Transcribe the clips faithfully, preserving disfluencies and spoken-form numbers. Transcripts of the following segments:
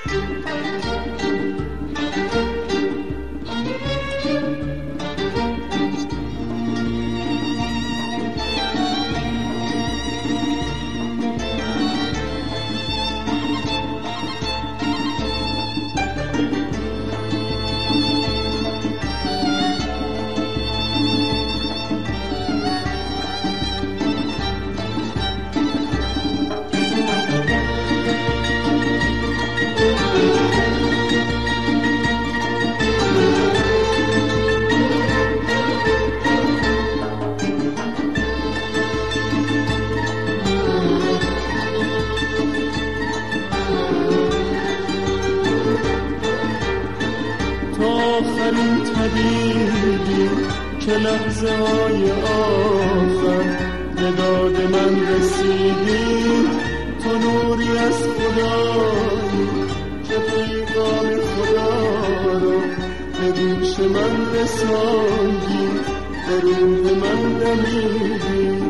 آخرین طبیبی که لحظه های آخر به داد من رسیدی، تو نوری از خدایی که پیغام خدا رو به گوش من رساندی، به روح من دمیدی.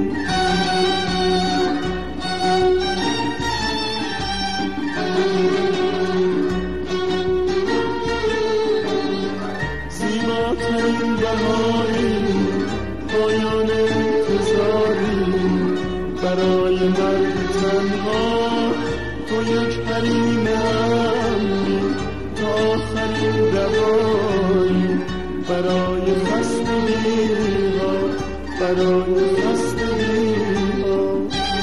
زیباترین بهاری پایان انتظاری برای مرد تنها، تو یک حریم امنی تا آخرین دوایی برای خستگی ها، برای خستگی ها.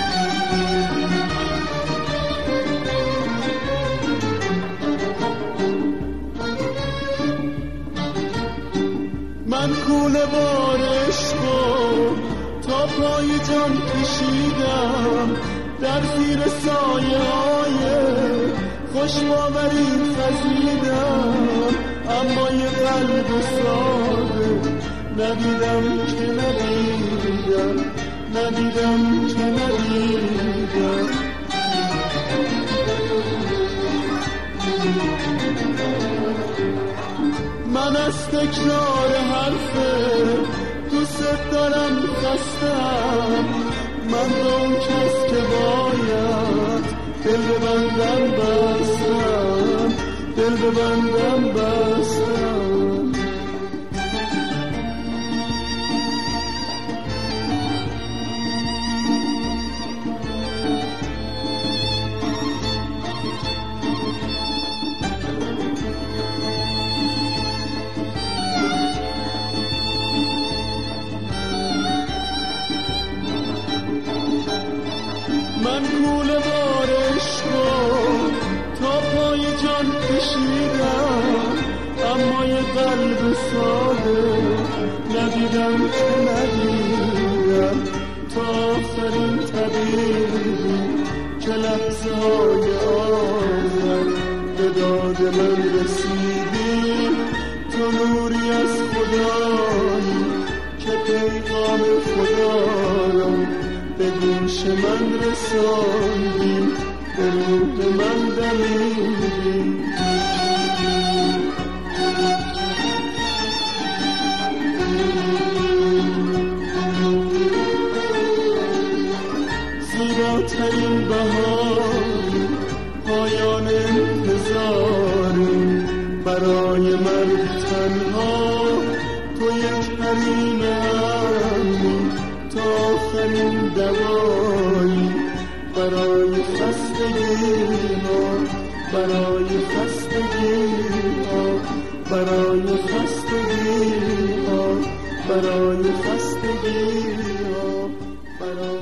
من کوله بارش رو تا پای جان کشیدم، در زیر سایه های خوشباوری خزیدم، اما یه قلب ساده ندیدم که ندیدم، ندیدم که ندیدم. من از تکرار حرفه دوست دارم خستم، من به اون کس که باید دل ببندم بستم، دل ببندم بستم. من کوله بارش رو تا پای جان کشیدم، اما یه قلب ساده ندیدم که ندیدم. تا آخرین طبیبی که لحظه های آخر به داد من رسیدی، تو نوری از خدایی که پیغام خدا رو به گوش من رساندی، به روح من دمیدی. زیباترین بهاری پایان انتظاری برای مرد تنها، تو یک حریم امنی تا آخرین دوایی برای خستگی ها، برای خستگی ها، برای خستگی ها، برای خستگی ها، برای